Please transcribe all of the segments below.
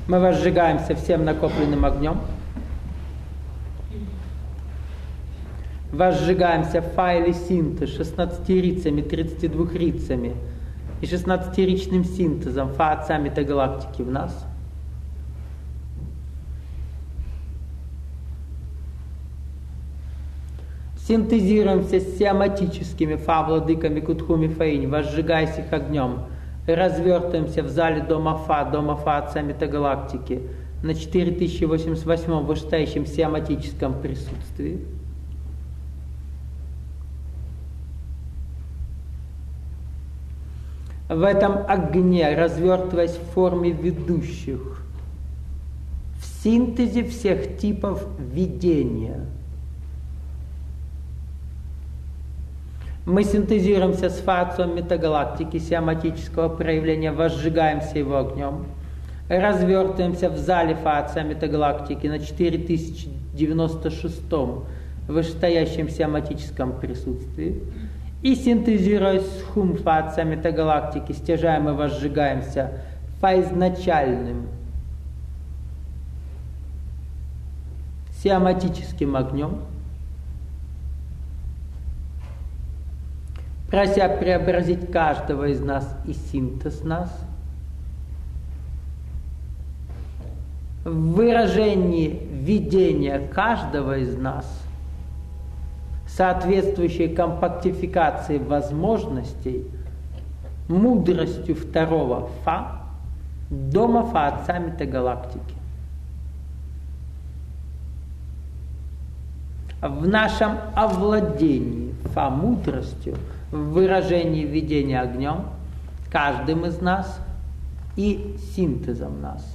Мы возжигаемся всем накопленным огнем. Возжигаемся фа или синтез 16-рицами, 32-рицами и 16-ричным синтезом фа отца метагалактики в нас. Синтезируемся с сиаматическими фа-владыками Кутхуми Фаинь, возжигаясь их огнем. Развертываемся в зале дома Фа отца метагалактики на 4088 вышестоящем сиаматическом присутствии. В этом огне, развертываясь в форме ведущих, в синтезе всех типов видения. Мы синтезируемся с фацией метагалактики, сиаматического проявления, возжигаемся его огнем, развертываемся в зале фация метагалактики на 4096 вышестоящем сиаматическом присутствии, и синтезируясь с хум фация метагалактики, стяжаем и возжигаемся фаизначальным сиаматическим огнем, прося преобразить каждого из нас и синтез нас, в выражении видения каждого из нас, соответствующей компактификации возможностей, мудростью второго Фа, дома Фа отца метагалактики. В нашем овладении Фа мудростью, в выражении видения огнем, каждым из нас и синтезом нас.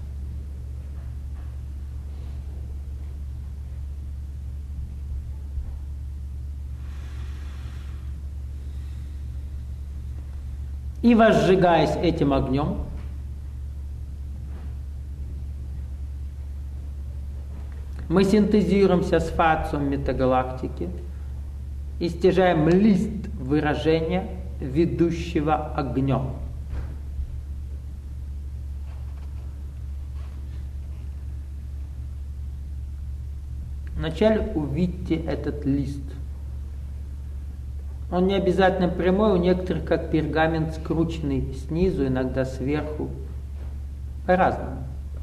И возжигаясь этим огнем, мы синтезируемся с фацией метагалактики и стяжаем лист выражения ведущего огнем. Вначале увидьте этот лист. Он не обязательно прямой, у некоторых как пергамент скрученный снизу, иногда сверху. По-разному.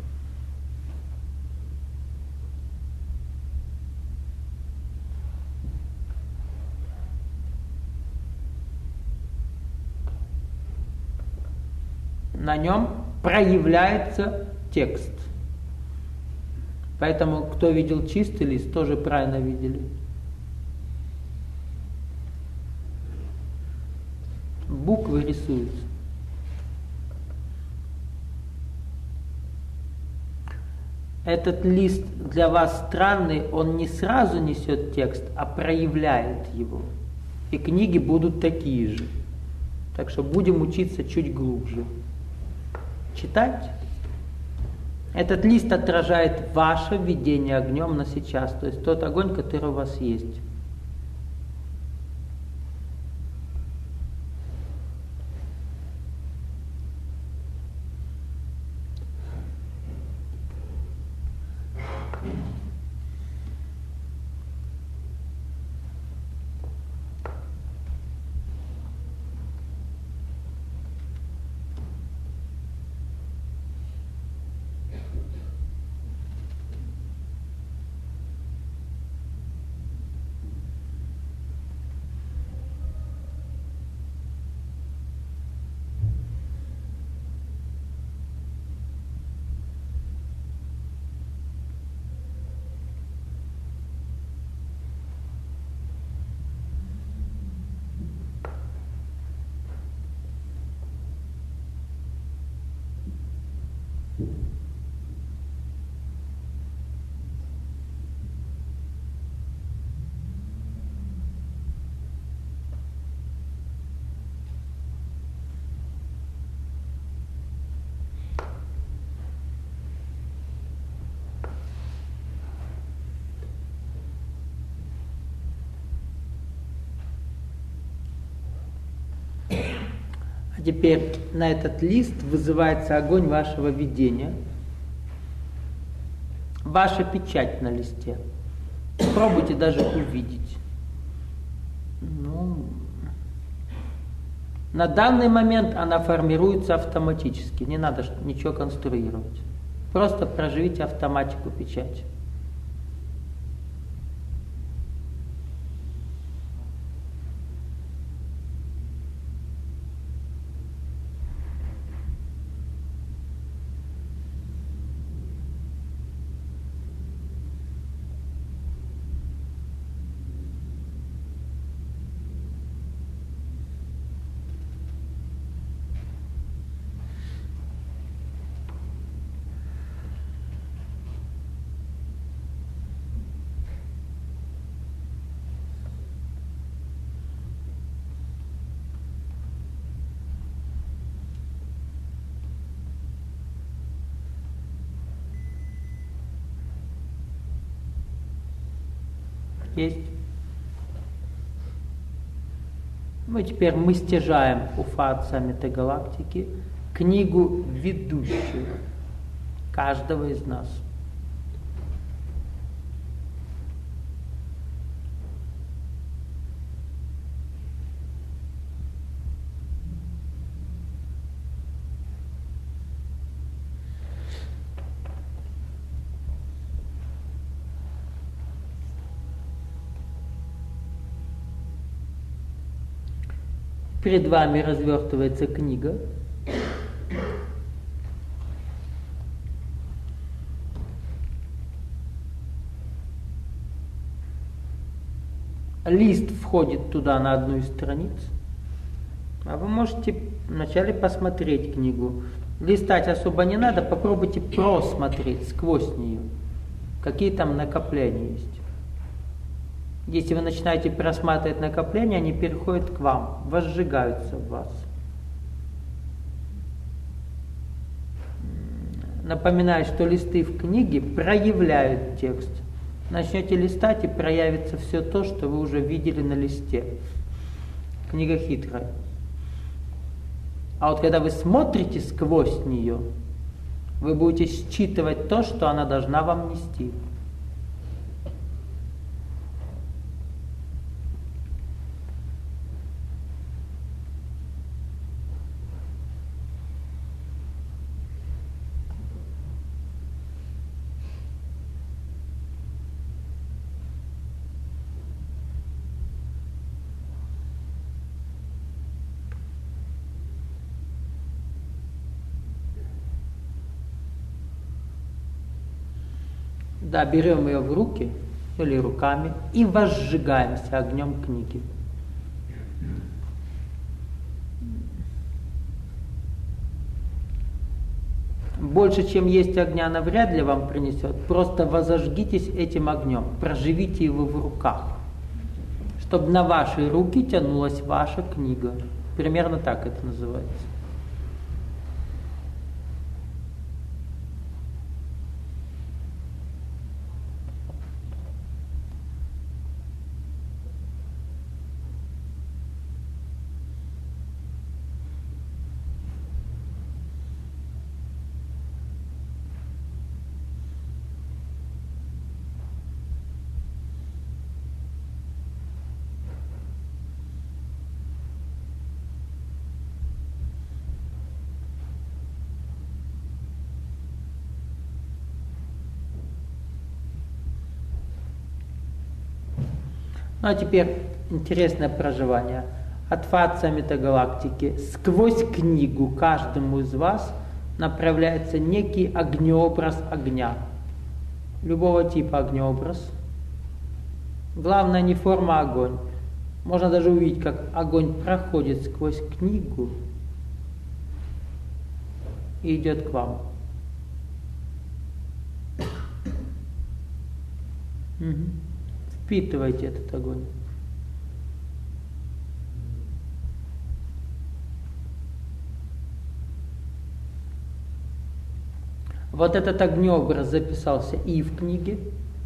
На нем проявляется текст. Поэтому, кто видел чистый лист, тоже правильно видели. Буквы рисуются. Этот лист для вас странный, он не сразу несет текст, а проявляет его. И книги будут такие же. Так что будем учиться чуть глубже. Читать. Этот лист отражает ваше видение огнем на сейчас, то есть тот огонь, который у вас есть. Теперь на этот лист вызывается огонь вашего видения. ваша печать на листе. Попробуйте даже увидеть. На данный момент она формируется автоматически, не надо ничего конструировать. Просто проживите автоматику печати. Есть. Теперь мы стяжаем Уфа Отца Метагалактики книгу ведущего каждого из нас. Перед вами развертывается книга. Лист входит туда на одну из страниц. А вы можете вначале посмотреть книгу. Листать особо не надо, попробуйте просмотреть сквозь нее. Какие там накопления есть. Если вы начинаете просматривать накопления, они переходят к вам, возжигаются в вас. Напоминаю, что листы в книге проявляют текст. Начнете листать, и проявится все то, что вы уже видели на листе. Книга хитрая. А вот когда вы смотрите сквозь нее, вы будете считывать то, что она должна вам нести. Да, берем ее в руки или руками и возжигаемся огнем книги. Больше, чем есть огня, она вряд ли вам принесет. Просто возожгитесь этим огнем, проживите его в руках, чтобы на ваши руки тянулась ваша книга. Примерно так это называется. Ну а теперь интересное проживание. От фаца метагалактики сквозь книгу каждому из вас направляется некий огнеобраз огня. Любого типа огнеобраз. Главное не форма, а огонь. Можно даже увидеть, как огонь проходит сквозь книгу и идет к вам. Впитывайте этот огонь. Вот этот огнеобраз записался и в книге,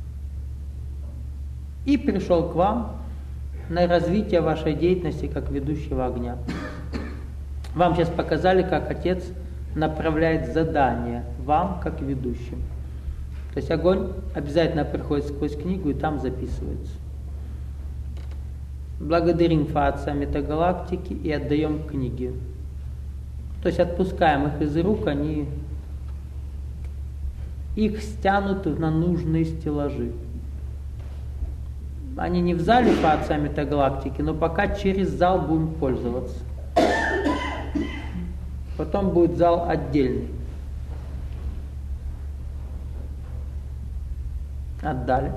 и пришел к вам на развитие вашей деятельности как ведущего огня. Вам сейчас показали, как Отец направляет задание вам как ведущим. То есть огонь обязательно проходит сквозь книгу и там записывается. Благодарим Фа Отца Метагалактики и отдаем книги. То есть отпускаем их из рук, они их стянут на нужные стеллажи. Они не в зале Фа Отца Метагалактики, но пока через зал будем пользоваться. Потом будет зал отдельный. Отдали.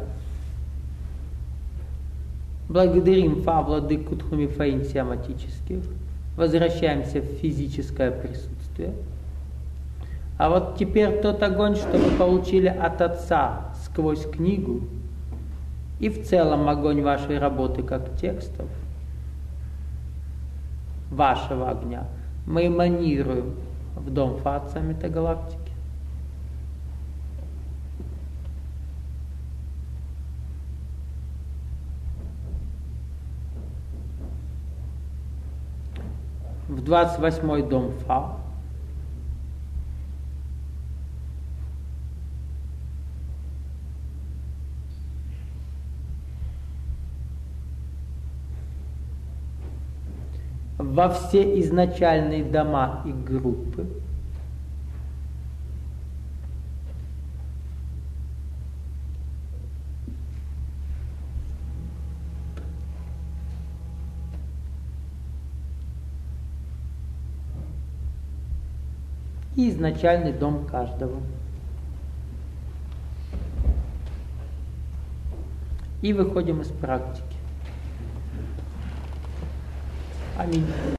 Благодарим Фа, владыку Тхумифаин сиаматических. Возвращаемся в физическое присутствие. А вот теперь тот огонь, что вы получили от Отца сквозь книгу, и в целом огонь вашей работы как текстов, вашего огня, мы эманируем в дом Фа Отца Метагалактики. В 28-й дом Фа. Во все изначальные дома и группы. И изначальный дом каждого. И выходим из практики. Аминь.